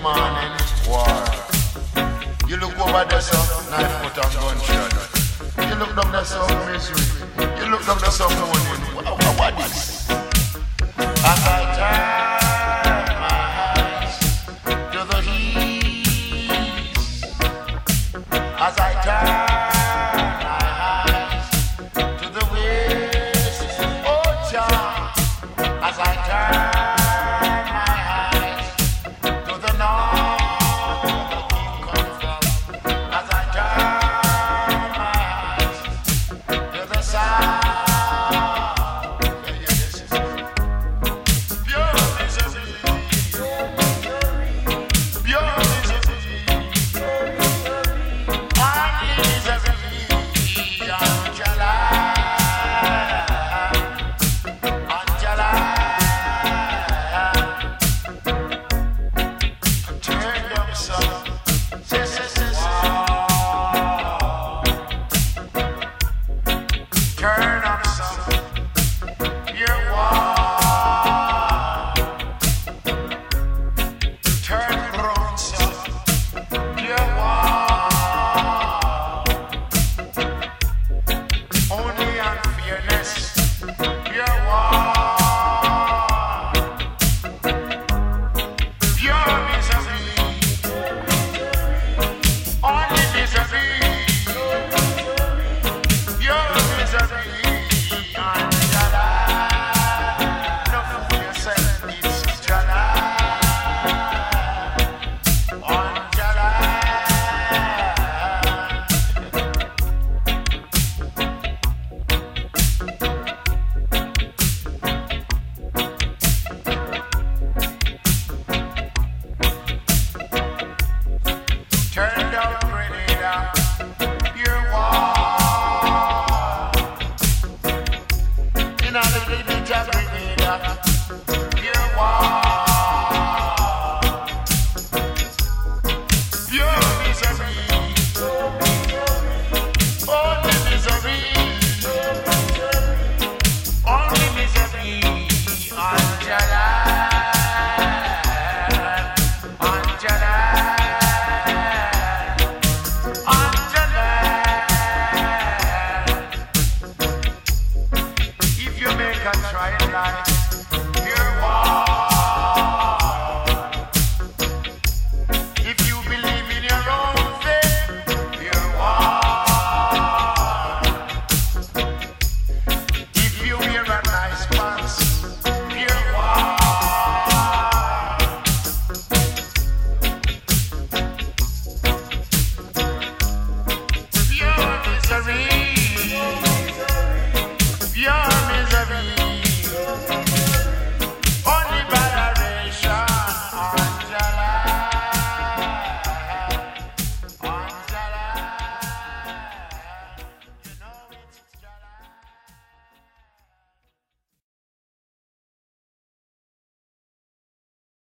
morning, war. You look over there, so knife put on gunshot. You look down there, so misery. You look down there, so mourning. What is? As I turn my eyes to the east, as I turn my eyes to the west, oh Jah, as I turn my eyes to the north, where the king come from, as I turn my eyes to the south. Try it life.